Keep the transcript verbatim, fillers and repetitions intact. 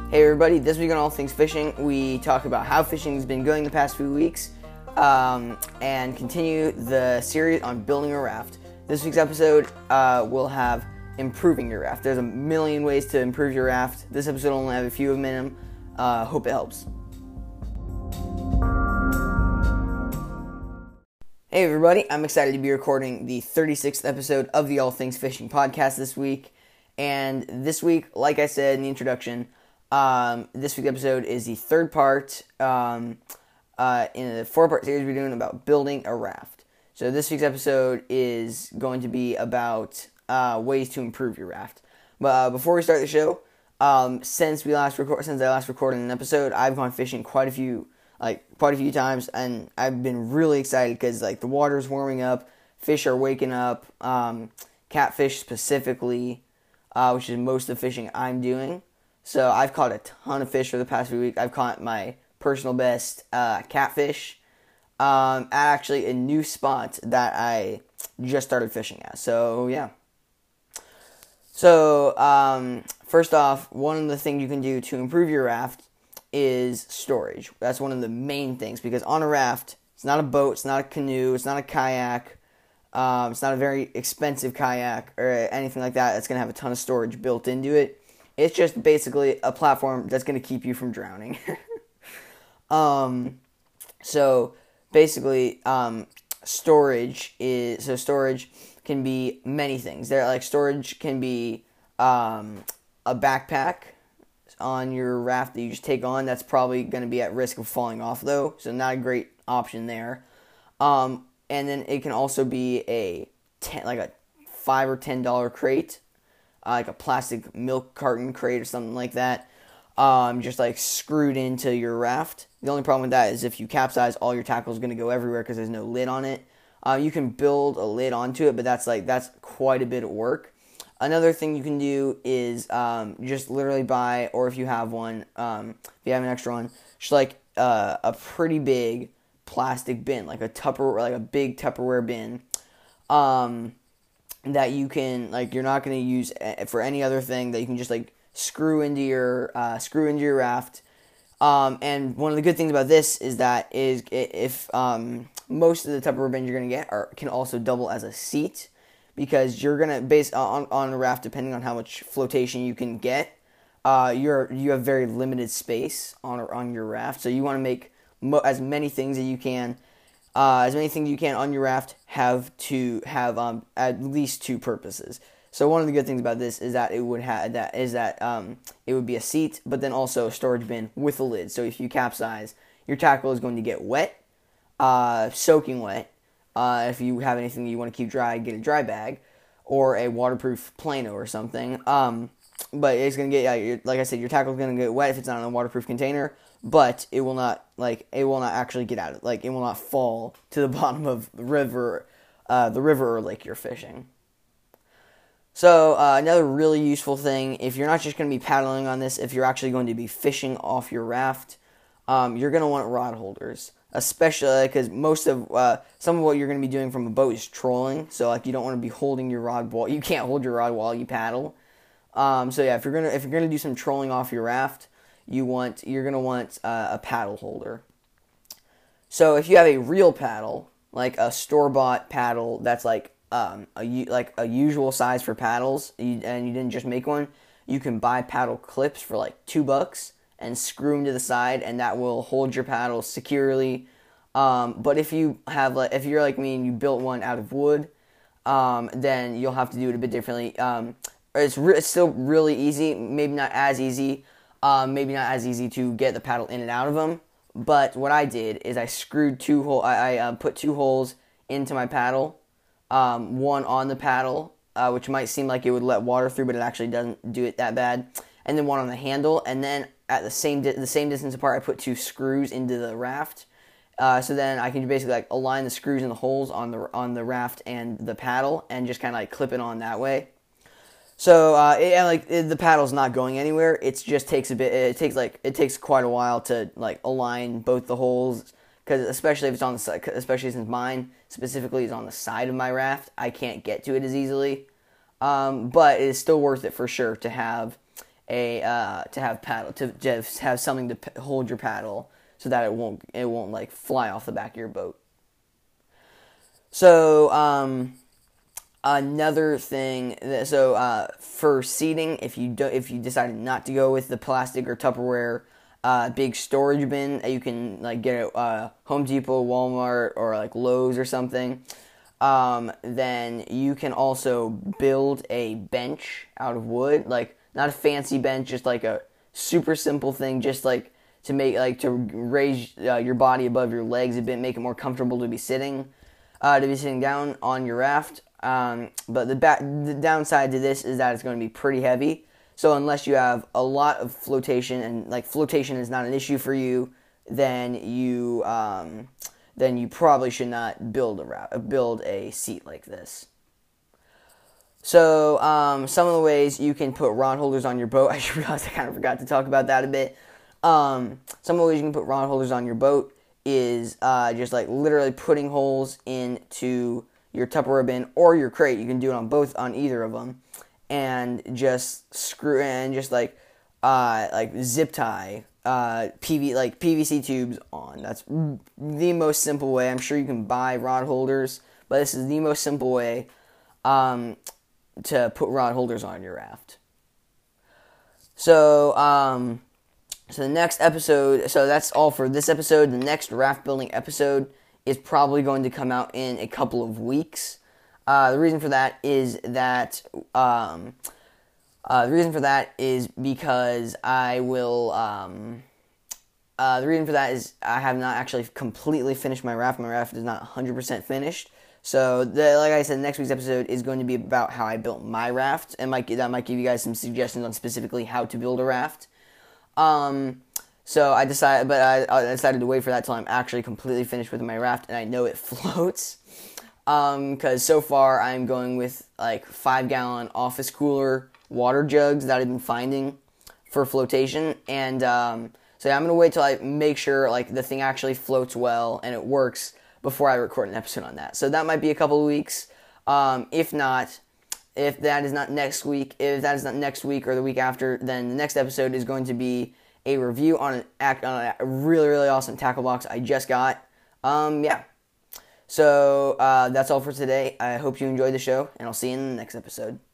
Hey everybody, this week on All Things Fishing, we talk about how fishing has been going the past few weeks, um, and continue the series on building a raft. This week's episode uh, will have improving your raft. There's a million ways to improve your raft. This episode will only have a few of them in them. Uh, hope it helps. Hey everybody, I'm excited to be recording the thirty-sixth episode of the All Things Fishing podcast this week. And this week, like I said in the introduction, um, this week's episode is the third part um, uh, in a four-part series we're doing about building a raft. So this week's episode is going to be about uh, ways to improve your raft. But uh, before we start the show, um, since we last record, since I last recorded an episode, I've gone fishing quite a few, like quite a few times, and I've been really excited because like the water's warming up, fish are waking up, um, catfish specifically, uh, which is most of the fishing I'm doing. So I've caught a ton of fish for the past few weeks. I've caught my personal best uh, catfish um, at actually a new spot that I just started fishing at. So yeah. So um, first off, one of the things you can do to improve your raft is storage. That's one of the main things, because on a raft, it's not a boat, it's not a canoe, it's not a kayak, um, it's not a very expensive kayak or anything like that. It's going to have a ton of storage built into it. It's just basically a platform that's going to keep you from drowning. um, so basically, um, storage is so storage can be many things. There, like storage can be um, a backpack on your raft that you just take on. That's probably going to be at risk of falling off, though, so not a great option there. Um, and then it can also be a ten, like a five or ten dollar crate. Uh, like a plastic milk carton crate or something like that, um, just like screwed into your raft. The only problem with that is if you capsize, all your tackle is going to go everywhere because there's no lid on it. Uh, you can build a lid onto it, but that's like that's quite a bit of work. Another thing you can do is um, just literally buy, or if you have one, um, if you have an extra one, just like uh, a pretty big plastic bin, like a Tupperware, like a big Tupperware bin. Um, that you can, like, you're not going to use for any other thing, that you can just, like, screw into your, uh, screw into your raft. Um, and one of the good things about this is that is if, um, most of the Tupperware bins you're going to get are, can also double as a seat, because you're going to, base on, on a raft, depending on how much flotation you can get, uh, you're, you have very limited space on, on your raft, so you want to make mo- as many things as you can Uh, as many things you can on your raft have to have um, at least two purposes. So one of the good things about this is that it would have that is that um, it would be a seat, but then also a storage bin with a lid. So if you capsize, your tackle is going to get wet, uh, soaking wet. Uh, if you have anything that you want to keep dry, get a dry bag or a waterproof Plano or something. Um, but it's going to get, yeah, like I said, your tackle is going to get wet if it's not in a waterproof container. But it will not, like, it will not actually get out of, like, it will not fall to the bottom of the river, uh, the river or lake you're fishing. So, uh, another really useful thing, if you're not just going to be paddling on this, if you're actually going to be fishing off your raft, um, you're going to want rod holders. Especially because most of, uh, some of what you're going to be doing from a boat is trolling. So, like, you don't want to be holding your rod while, you can't hold your rod while you paddle. Um, so yeah, if you're going to, if you're going to do some trolling off your raft, You want you're gonna want uh, a paddle holder. So if you have a real paddle, like a store-bought paddle that's like um a like a usual size for paddles, you, and you didn't just make one, you can buy paddle clips for like two bucks and screw them to the side, and that will hold your paddle securely. Um, but if you have like if you're like me and you built one out of wood, um, then you'll have to do it a bit differently. Um, it's re- it's still really easy, maybe not as easy. Um, maybe not as easy to get the paddle in and out of them, but what I did is I screwed two hole. I, I uh, put two holes into my paddle, um, one on the paddle, uh, which might seem like it would let water through, but it actually doesn't do it that bad, and then one on the handle, and then at the same di- the same distance apart, I put two screws into the raft. Uh, so then I can basically like align the screws in the holes on the on the raft and the paddle, and just kind of like clip it on that way. So, uh, it, and like it, the paddle's not going anywhere. It just takes a bit. It takes like it takes quite a while to like align both the holes, because especially if it's on the side, especially since mine specifically is on the side of my raft, I can't get to it as easily. Um, but it is still worth it for sure to have a uh, to have paddle to just have something to p- hold your paddle so that it won't it won't like fly off the back of your boat. So um, another thing, that, so uh, for seating, if you do, if you decided not to go with the plastic or Tupperware uh, big storage bin that you can like get at uh, Home Depot, Walmart, or like Lowe's or something, um, then you can also build a bench out of wood, like not a fancy bench, just like a super simple thing, just like to make like to raise uh, your body above your legs a bit, make it more comfortable to be sitting. Uh, to be sitting down on your raft, um, but the, ba- the downside to this is that it's going to be pretty heavy. So unless you have a lot of flotation and like flotation is not an issue for you, then you um, then you probably should not build a raft, build a seat like this. So um, some of the ways you can put rod holders on your boat. I just realized I kind of forgot to talk about that a bit. Um, some of the ways you can put rod holders on your boat is uh, just like literally putting holes into your Tupperware bin or your crate. You can do it on both, on either of them, and just screw and just like uh, like zip tie uh, P V like P V C tubes on. That's the most simple way. I'm sure you can buy rod holders, but this is the most simple way um, to put rod holders on your raft. So. Um, So the next episode, so that's all for this episode. The next raft building episode is probably going to come out in a couple of weeks. Uh, the reason for that is that um, uh, the reason for that is because I will. Um, uh, the reason for that is I have not actually completely finished my raft. My raft is not one hundred percent finished. So, the, like I said, next week's episode is going to be about how I built my raft, and might that might give you guys some suggestions on specifically how to build a raft. Um, so I decided, but I, I decided to wait for that till I'm actually completely finished with my raft and I know it floats. Um, cause so far I'm going with like five gallon office cooler water jugs that I've been finding for flotation. And, um, so yeah, I'm gonna wait till I make sure like the thing actually floats well and it works before I record an episode on that. So that might be a couple of weeks. Um, if not, If that is not next week, if that is not next week or the week after, then the next episode is going to be a review on an act on a really really awesome tackle box I just got. Um, yeah. So uh, that's all for today. I hope you enjoyed the show, and I'll see you in the next episode.